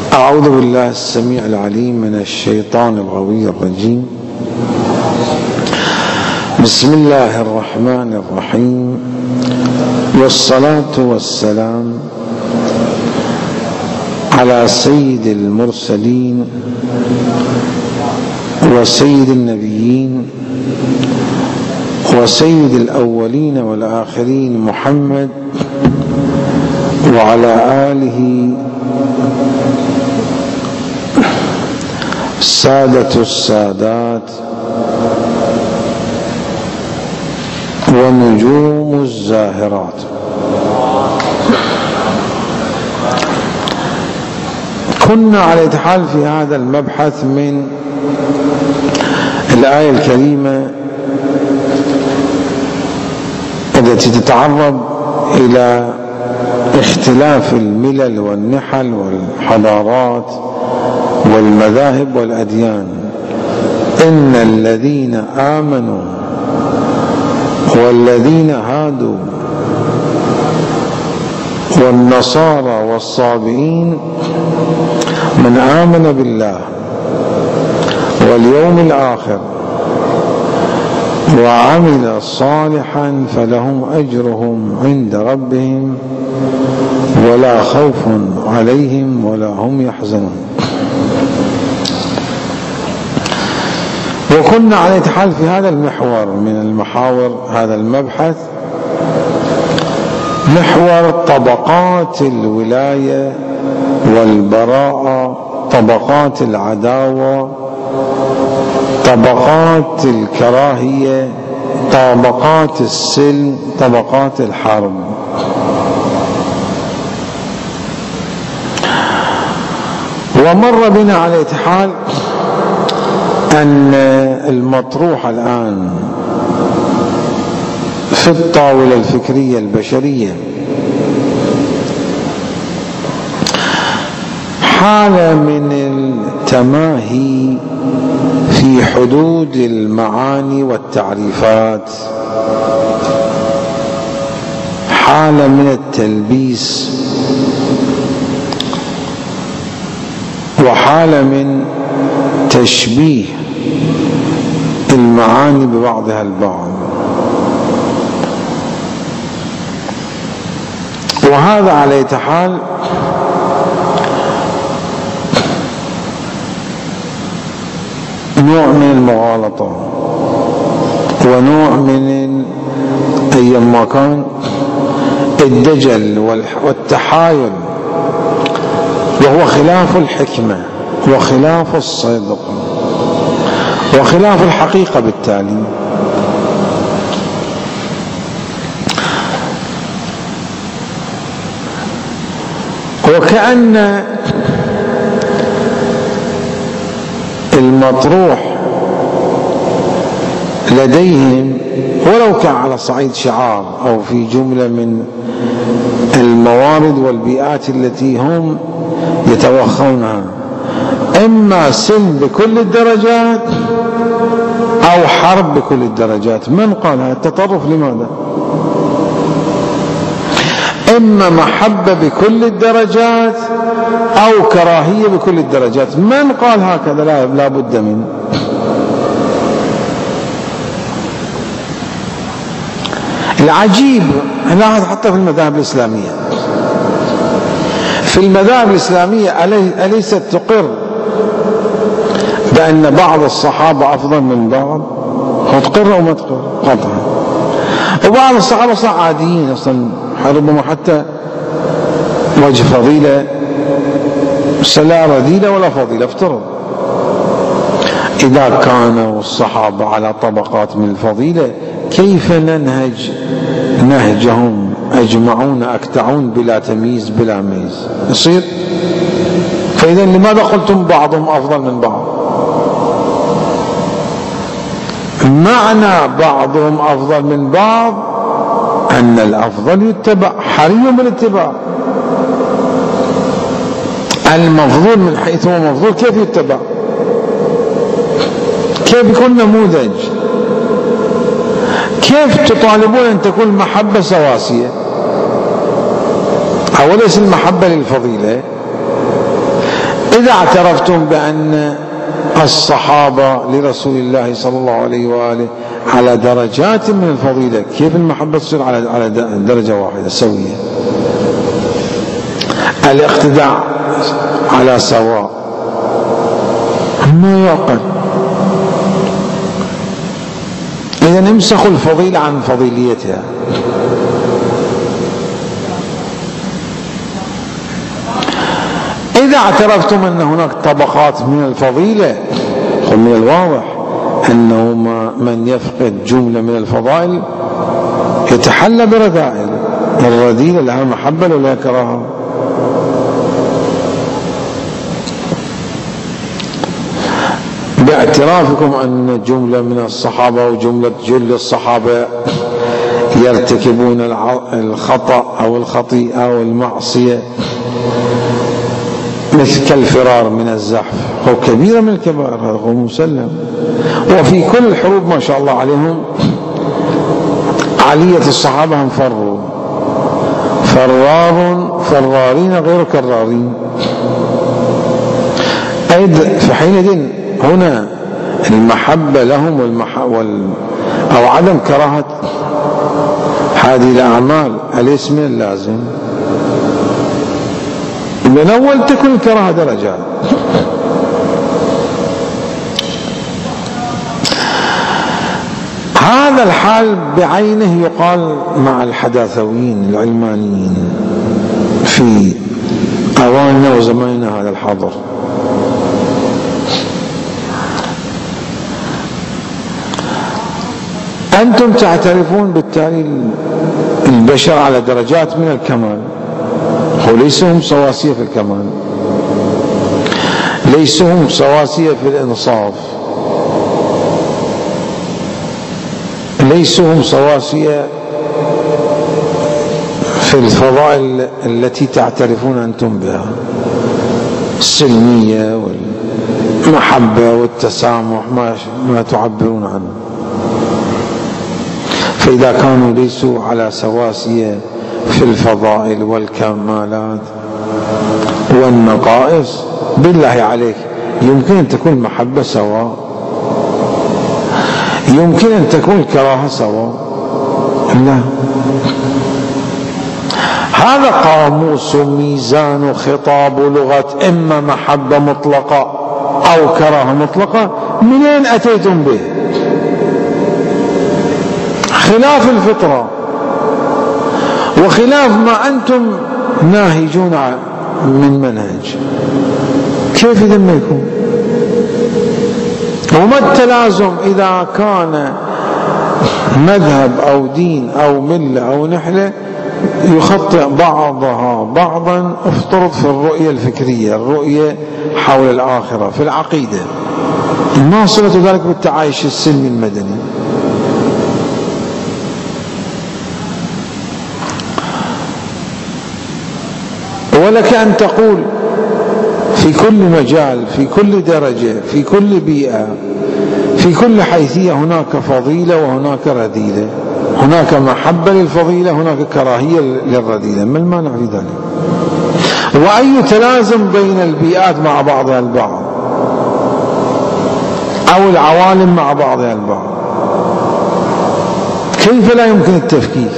أعوذ بالله السميع العليم من الشيطان الغوي الرجيم. بسم الله الرحمن الرحيم، والصلاة والسلام على سيد المرسلين وسيد النبيين وسيد الأولين والآخرين محمد وعلى آله سادة السادات ونجوم الزاهرات. كنا على الحال في هذا المبحث من الآية الكريمة التي تتعرض إلى اختلاف الملل والنحل والحضارات والمذاهب والأديان. إن الذين آمنوا والذين هادوا والنصارى والصابئين من آمن بالله واليوم الآخر وعمل صالحا فلهم أجرهم عند ربهم ولا خوف عليهم ولا هم يحزنون. وكنا على الحال في هذا المحور من المحاور هذا المبحث، محور طبقات الولاية والبراءة، طبقات العداوة، طبقات الكراهية، طبقات السلم، طبقات الحرب. ومر بنا على الحال أن المطروح الآن في الطاولة الفكرية البشرية حالة من التماهي في حدود المعاني والتعريفات، حالة من التلبيس، وحالة من تشبيه المعاني ببعضها البعض. وهذا على حال نوع من المغالطة ونوع من أيما كان الدجل والتحايل، وهو خلاف الحكمة وخلاف الصدق وخلاف الحقيقة بالتالي. وكأن المطروح لديهم ولو كان على صعيد شعار أو في جملة من الموارد والبيئات التي هم يتوخونها، إما سلم بكل الدرجات أو حرب بكل الدرجات. من قال هذا التطرف؟ لماذا؟ إما محبة بكل الدرجات أو كراهية بكل الدرجات. من قال هكذا؟ لا بد منه. العجيب لاحظ حتى في المذاهب الإسلامية، في المذاهب الإسلامية أليست تقر بأن بعض الصحابة أفضل من بعض؟ تقر أو ما تقر؟ قطعا. وبعض الصحابة أصلا عاديين، أصلا ربما حتى وجه فضيلة لا رذيلة ولا فضيلة. افترض إذا كانوا الصحابة على طبقات من الفضيلة، كيف ننهج نهجهم أجمعون أكتعون بلا تمييز بلا ميز؟ يصير. فإذا لماذا قلتم بعضهم أفضل من بعض؟ معنى بعضهم أفضل من بعض أن الأفضل يتبع، حري بالاتباع. المفضول من حيث هو مفضول كيف يتبع؟ كيف يكون نموذج؟ كيف تطالبون أن تكون المحبة سواسية؟ أوليس المحبة للفضيلة؟ إذا اعترفتم بأن الصحابة لرسول الله صلى الله عليه وآله على درجات من الفضيلة، كيف المحبة تصير على درجة واحدة سوية؟ الاقتداء على سواء، ما يعقل. إذن امسخوا الفضيلة عن فضيليتها. إذا اعترفتم أن هناك طبقات من الفضيلة، من الواضح أنه من يفقد جملة من الفضائل يتحلى برذائل. الرذيلة لها محبة ولا كراهة؟ باعترافكم أن جملة من الصحابة وجملة جل الصحابة يرتكبون الخطأ أو الخطيئة أو المعصية مثل كالفرار من الزحف، هو كبيرة من الكبائر، هذا هو مسلم. وفي كل الحروب ما شاء الله عليهم علية الصحابة هم فروا، فرارين غير كرارين. في حينئذ هنا المحبة لهم أو عدم كراهة هذه الأعمال الاسم اللازم. من أول تكون الكراهة درجات. هذا الحال بعينه يقال مع الحداثويين العلمانيين في أواننا وزماننا هذا الحاضر. أنتم تعترفون بالتالي البشر على درجات من الكمال، وليسوا هم سواسية في الكمال، ليسوا هم سواسية في الإنصاف، ليسوا هم سواسية في الفضائل التي تعترفون أنتم بها، السلمية والمحبة والتسامح ما تعبرون عنه. فإذا كانوا ليسوا على سواسية في الفضائل والكمالات والنقائص، بالله عليك يمكن أن تكون المحبة سواء؟ يمكن أن تكون الكراهة سواء؟ لا. هذا قاموس وميزان وخطاب ولغة، إما محبة مطلقة أو كراهة مطلقة. منين أتيتم به؟ خلاف الفطرة وخلاف ما أنتم ناهجون من منهج. كيف إذا ما يكون؟ وما التلازم إذا كان مذهب أو دين أو ملة أو نحلة يخطئ بعضها بعضا؟ افترض في الرؤية الفكرية، الرؤية حول الآخرة في العقيدة، ما صلة ذلك بالتعايش السلمي المدني؟ ولك أن تقول في كل مجال، في كل درجة، في كل بيئة، في كل حيثية هناك فضيلة وهناك رذيلة، هناك محبة للفضيلة، هناك كراهية للرذيلة. ما المانع في ذلك؟ وأي تلازم بين البيئات مع بعضها البعض أو العوالم مع بعضها البعض؟ كيف لا يمكن التفكيك؟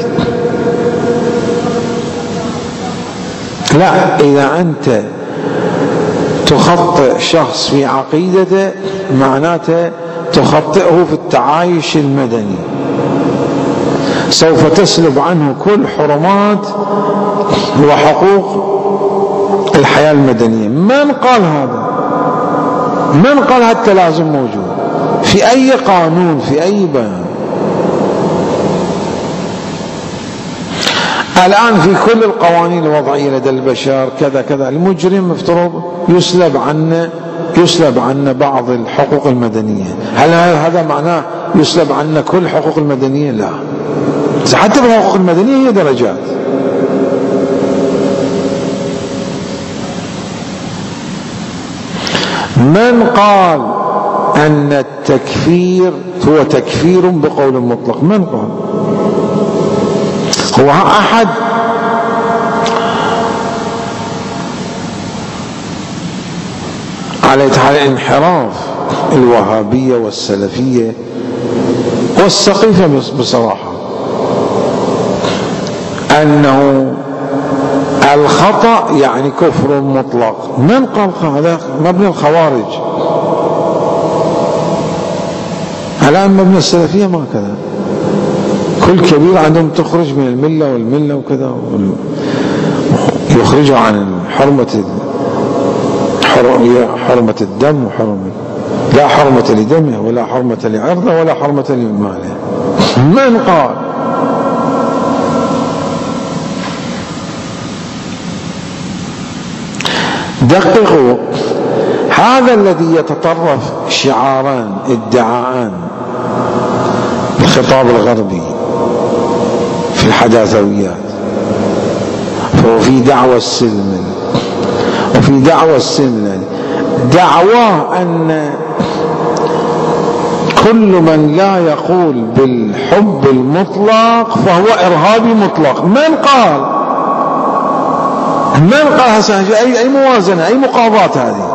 لا، إذا أنت تخطئ شخص في عقيدته معناته تخطئه في التعايش المدني، سوف تسلب عنه كل حرمات وحقوق الحياة المدنية. من قال هذا؟ من قال هذا التلازم موجود؟ في أي قانون؟ في أي بيان؟ الآن في كل القوانين الوضعية لدى البشر كذا كذا، المجرم مفترض يسلب عنا بعض الحقوق المدنية. هل هذا معناه يسلب عنا كل الحقوق المدنية؟ لا، حتى بالحقوق المدنية هي درجات. من قال أن التكفير هو تكفير بقول مطلق؟ من قال؟ هو أحد على حال انحراف الوهابية والسلفية والسقيفة بصراحة، أنه الخطأ يعني كفر مطلق. من قال هذا؟ مبنى الخوارج. الآن مبنى السلفية ما كذا، كل كبير عندهم تخرج من الملة والملة وكذا، يخرجوا عن حرمة الدم وحرمة، لا حرمة لدمه ولا حرمة لعرضه ولا حرمة لماله. من قال؟ دققوا، هذا الذي يتطرف شعاران ادعاءان بالخطاب الغربي في الحداثويات، فهو في دعوة السلم وفي دعوة السلم، دعواه أن كل من لا يقول بالحب المطلق فهو إرهابي مطلق. من قال أي موازنة، أي مقاضاة هذه؟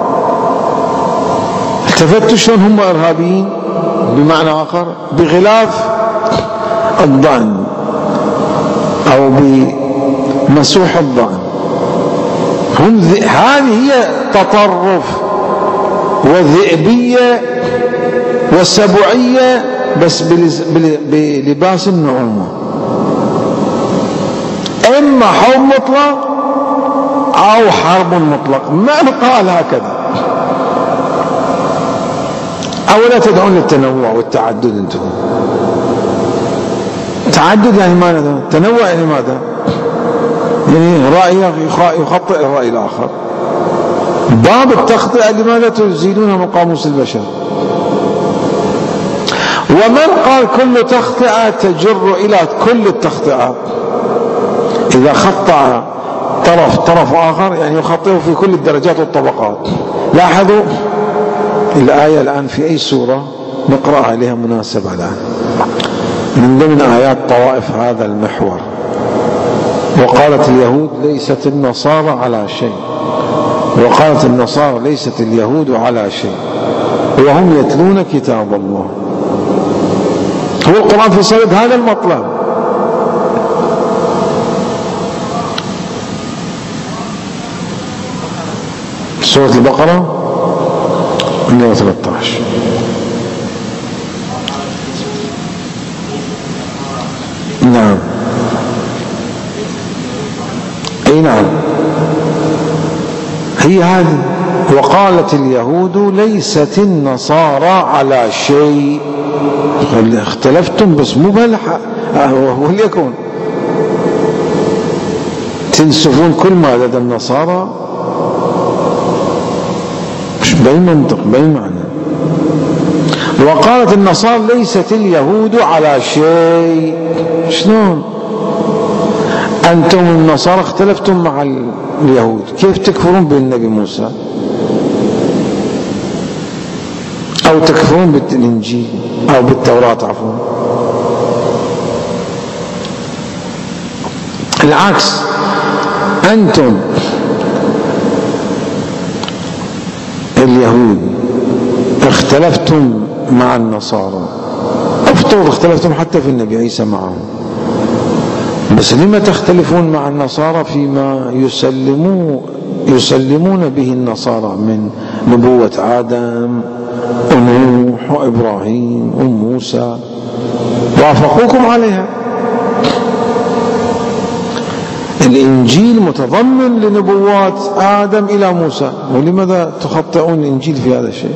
التفتوا شلون هم إرهابيين؟ بمعنى آخر بغلاف الضأن أو بمسوح الضأن. هذه هي تطرف وذئبية وسبعية بس بلباس النعومة. إما حرب مطلق أو حرب مطلق. من قال هكذا؟ أولا تدعون للتنوع والتعدد. أنتم تعدد يعني ماذا؟ تنوع يعني ماذا؟ يعني رأي يخطئ الرأي الآخر. باب التخطئة لماذا تزيدونها من قاموس البشر؟ ومن قال كل تخطئة تجر إلى كل التخطئات؟ إذا خطأ طرف آخر يعني يخطئه في كل الدرجات والطبقات. لاحظوا الآية الآن في أي سورة نقرأها لها مناسبة الآن من ضمن آيات طوائف هذا المحور. وقالت اليهود ليست النصارى على شيء، وقالت النصارى ليست اليهود على شيء وهم يتلون كتاب الله. هو القرآن في صدد هذا المطلب. سورة البقرة 113. نعم، اي نعم، هي هذه. وقالت اليهود ليست النصارى على شيء. اختلفتم بس مو بهالحق. وليكن تنسفون كل ما لدى النصارى مش بأي منطق بأي معنى. وقالت النصارى ليست اليهود على شيء. شلون أنتم النصارى اختلفتم مع اليهود، كيف تكفرون بالنبي موسى أو تكفرون بالإنجيل أو بالتوراة عفوا؟ العكس، أنتم اليهود اختلفتم مع النصارى، افترض اختلفتم حتى في النبي عيسى معهم، بس لما تختلفون مع النصارى فيما يسلمون به النصارى من نبوة آدم ونوح وإبراهيم وموسى وافقوكم عليها؟ الإنجيل متضمن لنبوات آدم إلى موسى، ولماذا تخطئون الإنجيل في هذا الشيء؟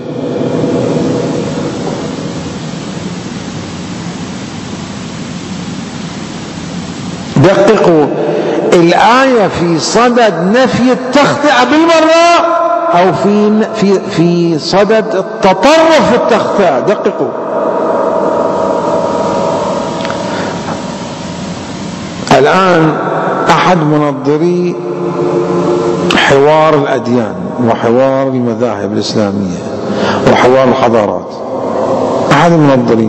دققوا، الآية في صدد نفي التخطئة بالمرة أو في صدد التطرف في التخطئة. دققوا، الآن أحد منظري حوار الأديان وحوار المذاهب الإسلامية وحوار الحضارات، أحد المنظرين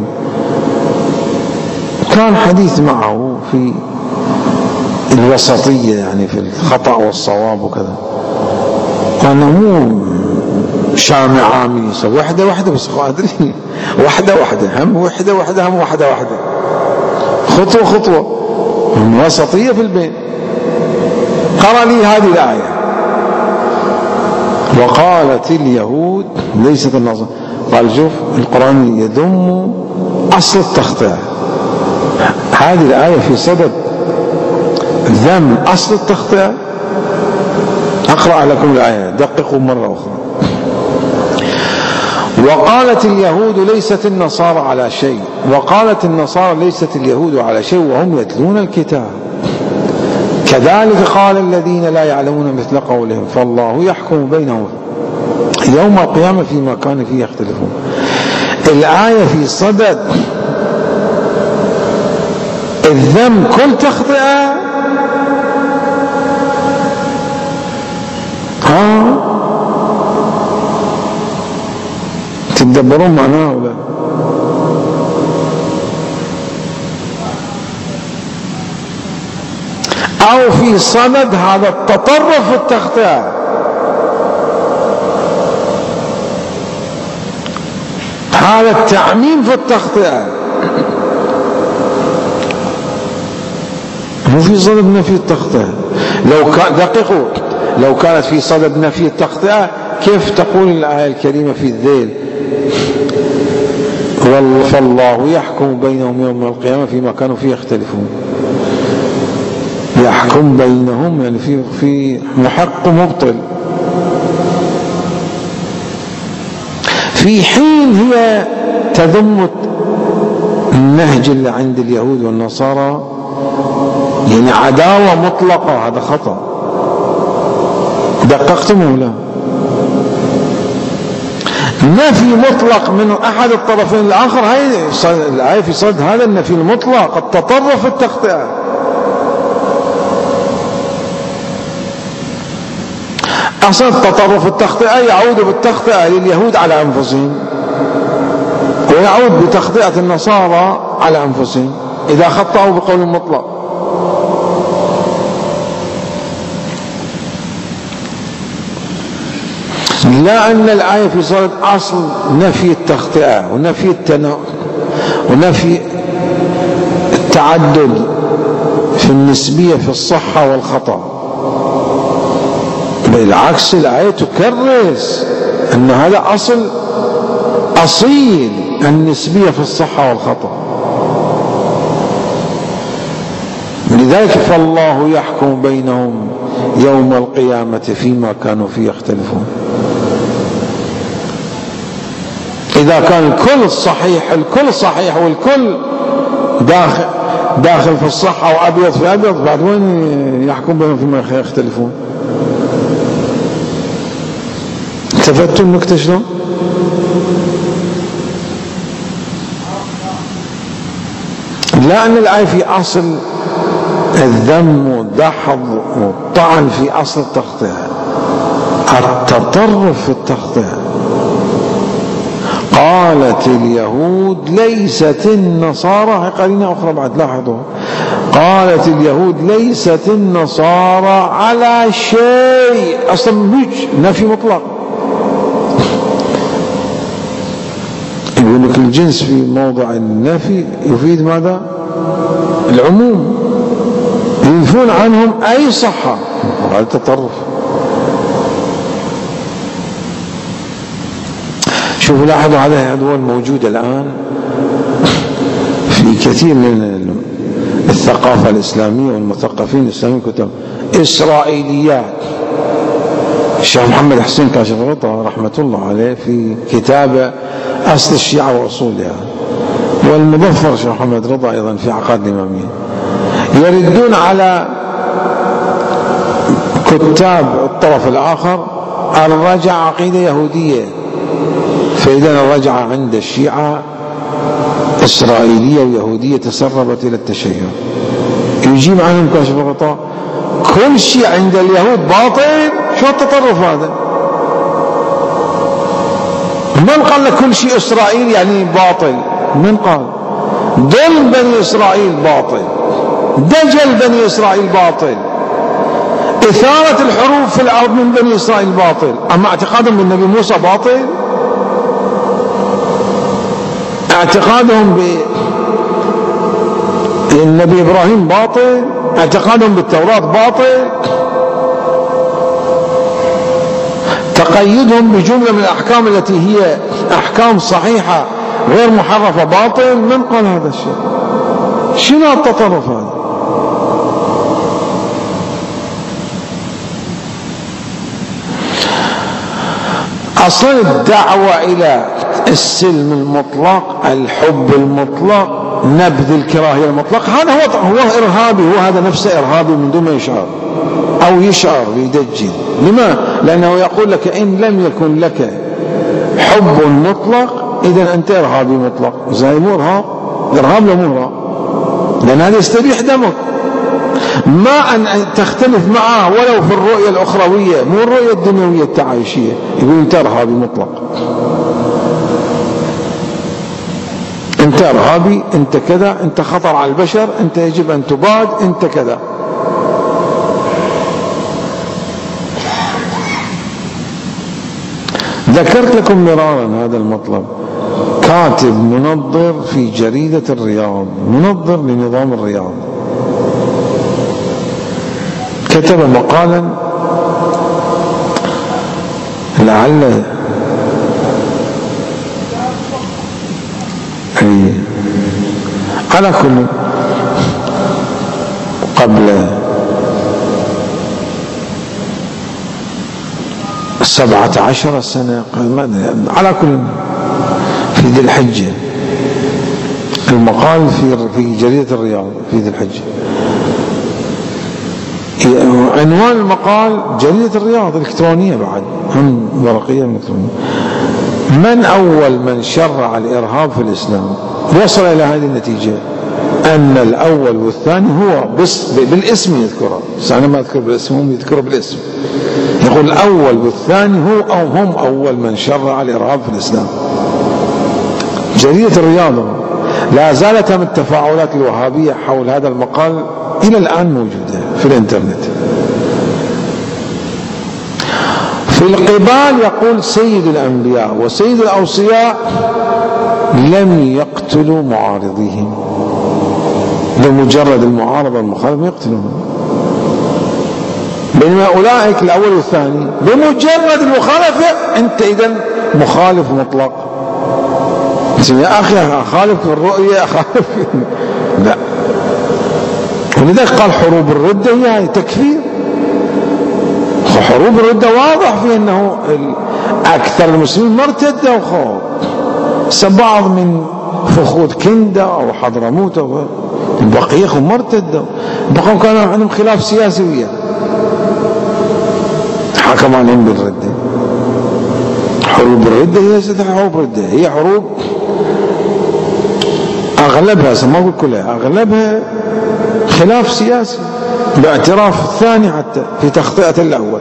كان حديث معه في الوسطية، يعني في الخطأ والصواب وكذا، قال شامع عامل يسوي وحدة وحدة بس قادرين وحدة وحدة هم وحدة وحدة هم وحدة وحدة خطوة خطوة هم وسطية في البين. قرأ لي هذه الآية وقالت اليهود ليست النصارى. قال شوف القرآن يذم أصل التخطئة. هذه الآية في صدد ذم أصل التخطئة. أقرأ لكم الآية دققوا مرة أخرى. وقالت اليهود ليست النصارى على شيء وقالت النصارى ليست اليهود على شيء وهم يتلون الكتاب كذلك قال الذين لا يعلمون مثل قولهم فالله يحكم بينهم يوم القيامة فيما كانوا فيه يختلفون. الآية في صدد الذم كل تخطئة تدبرون معناها ولا أو في صدد هذا التطرف في التخطئة. هذا التعميم في التخطئة مو في صدد نفي التخطئة. دققوا لو كانت في صدد نفي التخطئة كيف تقول الآية الكريمة في الذيل فالله يحكم بينهم يوم القيامة فيما كانوا فيه يختلفون. يحكم بينهم يعني في محق مبطل في حين هي تذم النهج اللي عند اليهود والنصارى يعني عداوة مطلقة. هذا خطأ. دققتم ولا نفي مطلق من أحد الطرفين الآخر. هاي الآية في صدد هذا النفي المطلق التطرف في التخطئة. أصل التطرف التخطئة يعود بالتخطئة لليهود على أنفسهم ويعود بتخطئة النصارى على أنفسهم إذا خطأوا بقول مطلق. لا أن الآية في صدد أصل نفي التخطئة ونفي التعدد في النسبية في الصحة والخطأ. بالعكس الآية تكرس أن هذا أصيل النسبية في الصحة والخطأ. لذلك فالله يحكم بينهم يوم القيامة فيما كانوا فيه يختلفون. إذا كان الكل صحيح والكل داخل في الصحة وأبيض في أبيض بعد وين يحكم بينهم فيما يختلفون؟ التفتوا النكتة شلون؟ لا أن الآية في أصل الذم والدحض والطعن في أصل التخطئة التطرف في التخطئة. قالت اليهود ليست النصارى قرينة أخرى بعد لاحظوا قالت اليهود ليست النصارى على شيء أصلا نفي مطلق. يقول لك الجنس في موضع النفي يفيد ماذا؟ العموم ينفون عنهم أي صحة. هذا التطرف. شوفوا لاحظوا هذه الأدوار موجودة الآن في كثير من الثقافة الإسلامية والمثقفين الإسلاميين كتب إسرائيليات. الشيخ محمد حسين كاشف الغطاء رحمة الله عليه في كتاب أصل الشيعة وأصولها والمظفر الشيخ محمد رضا أيضا في عقائد الإمامية يردون على كتاب الطرف الآخر الرجع عقيدة يهودية. فإذا الرجعة عند الشيعة إسرائيلية ويهودية تسربت إلى التشيع. يجيب عنهم كاشف الغطاء كل شيء عند اليهود باطل. شو التطرف هذا؟ من قال لك كل شيء إسرائيل يعني باطل؟ من قال؟ دل بني إسرائيل باطل، دجل بني إسرائيل باطل، إثارة الحروب في الأرض من بني إسرائيل باطل، أما اعتقادهم بالنبي موسى باطل، اعتقادهم بالنبي إبراهيم باطل، اعتقادهم بالتوراة باطل، تقيدهم بجملة من الأحكام التي هي أحكام صحيحة غير محرفة باطل. من قال هذا الشيء؟ شنو التطرف هذا؟ أصل الدعوة إلى السلم المطلق، الحب المطلق، نبذ الكراهية المطلق، هذا هو إرهابي، هو هذا نفسه إرهابي من دون ما يشعر أو يشعر ويدجن. لما؟ لأنه يقول لك إن لم يكن لك حب مطلق إذن أنت إرهابي مطلق. زي مو إرهاب؟ إرهاب لا مو إرهاب، لأن هذا يستبيح دمك. ما أن تختلف معه ولو في الرؤية الأخروية، مو الرؤية الدنيوية التعايشية، يقول أنت إرهابي مطلق، أنت إرهابي، أنت كذا، أنت خطر على البشر، أنت يجب أن تباد، أنت كذا. ذكرت لكم مرارا هذا المطلب. كاتب منظر في جريدة الرياض، منظر لنظام الرياض، كتب مقالا لعل على كل قبل 17 سنة على كل في ذي الحجة، المقال في جريدة الرياض في ذي الحجة. عنوان المقال جريدة الرياض الإلكترونية، بعد هم ورقية إلكترونية. من أول من شرع الإرهاب في الإسلام؟ وصل إلى هذه النتيجة أن الأول والثاني هو بالاسم يذكره، بس أنا ما أذكر بالاسم، هم يذكره بالاسم. يقول الأول والثاني هو أو هم أول من شرع الإرهاب في الإسلام. جريدة الرياض. لا زالت من التفاعلات الوهابية حول هذا المقال إلى الآن موجودة في الإنترنت. في القبال يقول سيد الأنبياء وسيد الأوصياء لم يقتلوا معارضيهم، بمجرد المعارضة المخالفة يقتلون، بينما أولئك الأول والثاني بمجرد المخالفة أنت إذن مخالف مطلق. يا أخي أخالف في الرؤية، أخالف لا. ولذلك قال حروب الردة هي تكفير. حروب الردة واضح فيه أنه أكثر المسلمين ما ارتدوا خوف، بعض من فخوذ كندة أو حضرموت أو البقية ما ارتدوا، بقوا كانوا عندهم خلاف سياسي وياه، حكم عليهم بالردة. حروب الردة هي ليست حروب ردة، هي حروب أغلبها، ما أقول كلها، أغلبها خلاف سياسي باعتراف الثاني حتى في تخطئة الأول.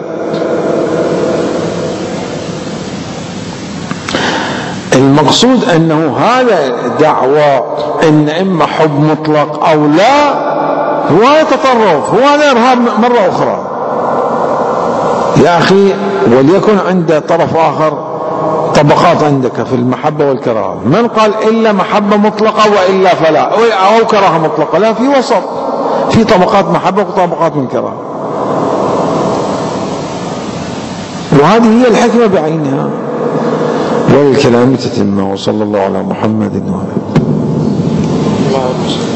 المقصود أنه هذا دعوة أن إما حب مطلق أو لا هو تطرف، هو هذا إرهاب مرة أخرى. يا أخي وليكن عند طرف آخر طبقات عندك في المحبة والكراهة. من قال إلا محبة مطلقة وإلا فلا، أو كراهة مطلقة؟ لا، في وسط، في طبقات محبة وطبقات من كراهة، وهذه هي الحكمة بعينها. وللكلام تتمه. وصلى الله على محمد وعلى آله.